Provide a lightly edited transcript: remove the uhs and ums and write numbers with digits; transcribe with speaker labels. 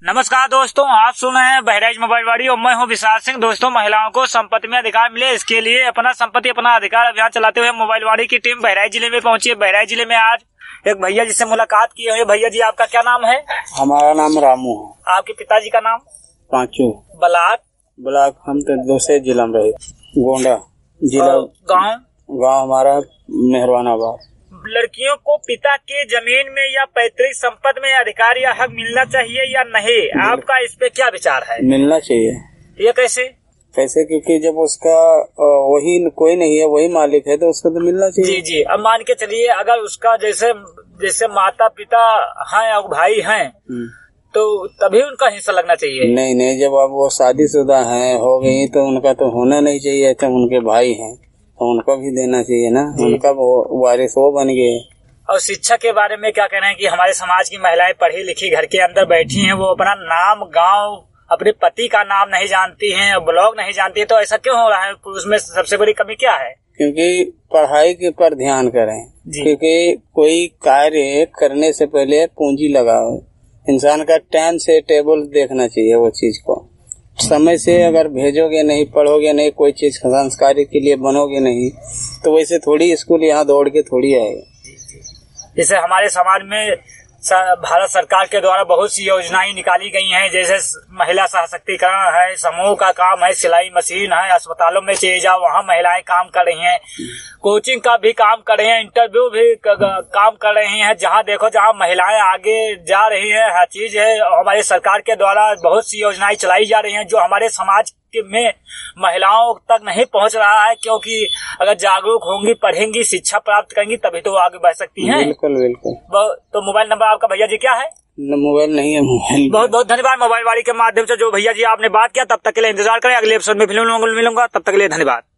Speaker 1: नमस्कार दोस्तों, आप सुन रहे हैं बहराइच मोबाइल वाड़ी और मैं हूं विशाल सिंह। दोस्तों, महिलाओं को संपत्ति में अधिकार मिले, इसके लिए अपना संपत्ति अपना अधिकार अभियान चलाते हुए मोबाइल वाड़ी की टीम बहराइच जिले में पहुंची है। बहराइच जिले में आज एक भैया जिससे मुलाकात की है। भैया जी, आपका क्या नाम है?
Speaker 2: हमारा नाम रामू है।
Speaker 1: आपके पिताजी का नाम?
Speaker 2: पांचू।
Speaker 1: ब्लाक
Speaker 2: हम तो दूसरे जिला में रहे, गोंडा जिला। गाँव हमारा मेहरबानाबाद।
Speaker 1: लड़कियों को पिता के जमीन में या पैतृक संपत्ति में अधिकार या हक मिलना चाहिए या नहीं? आपका इस पे क्या विचार है?
Speaker 2: मिलना चाहिए।
Speaker 1: ये कैसे?
Speaker 2: क्योंकि जब उसका वही कोई नहीं है, वही मालिक है, तो उसको तो मिलना चाहिए।
Speaker 1: जी। अब मान के चलिए, अगर उसका जैसे माता पिता हैं और भाई हैं तो तभी उनका हिस्सा लगना चाहिए।
Speaker 2: नहीं, जब अब वो शादीशुदा हैं, हो गई, तो उनका तो होना नहीं चाहिए। तो उनके भाई हैं तो उनको भी देना चाहिए ना। उनका वो वारिस वो बन गए।
Speaker 1: और शिक्षा के बारे में क्या कहना है कि हमारे समाज की महिलाएं पढ़ी लिखी घर के अंदर बैठी हैं, वो अपना नाम, गांव, अपने पति का नाम नहीं जानती हैं, ब्लॉग नहीं जानती है, तो ऐसा क्यों हो रहा है? उसमें सबसे बड़ी कमी क्या है?
Speaker 2: क्योंकि पढ़ाई के पर ध्यान करें। क्योंकि कोई कार्य करने से पहले पूंजी लगाओ। इंसान का टाइम से टेबल देखना चाहिए। वो चीज को समय से अगर भेजोगे नहीं, पढ़ोगे नहीं, कोई चीज संस्कारी के लिए बनोगे नहीं, तो वैसे थोड़ी स्कूल यहाँ दौड़ के थोड़ी आएगा।
Speaker 1: जैसे हमारे समाज में भारत सरकार के द्वारा बहुत सी योजनाएं निकाली गई हैं, जैसे महिला सशक्तिकरण है, समूह का काम है, सिलाई मशीन है, अस्पतालों में चले जाओ वहाँ महिलाएं काम कर रही हैं, कोचिंग का भी काम कर रही हैं, इंटरव्यू भी काम कर रही हैं। जहाँ देखो जहाँ महिलाएं आगे जा रही हैं, हर चीज है। हमारे सरकार के द्वारा बहुत सी योजनाएं चलाई जा रही हैं जो हमारे समाज में महिलाओं तक नहीं पहुंच रहा है। क्योंकि अगर जागरूक होंगी, पढ़ेंगी, शिक्षा प्राप्त करेंगी, तभी तो आगे बढ़ सकती हैं।
Speaker 2: बिल्कुल।
Speaker 1: तो मोबाइल नंबर आपका भैया जी क्या है?
Speaker 2: मोबाइल नहीं है। मोबाइल
Speaker 1: बहुत बहुत धन्यवाद। मोबाइल वाड़ी के माध्यम से जो भैया जी आपने बात किया, तब तक के लिए इंतजार करें। अगले एपिसोड में फिर मिलूंगा, तब तक के लिए धन्यवाद।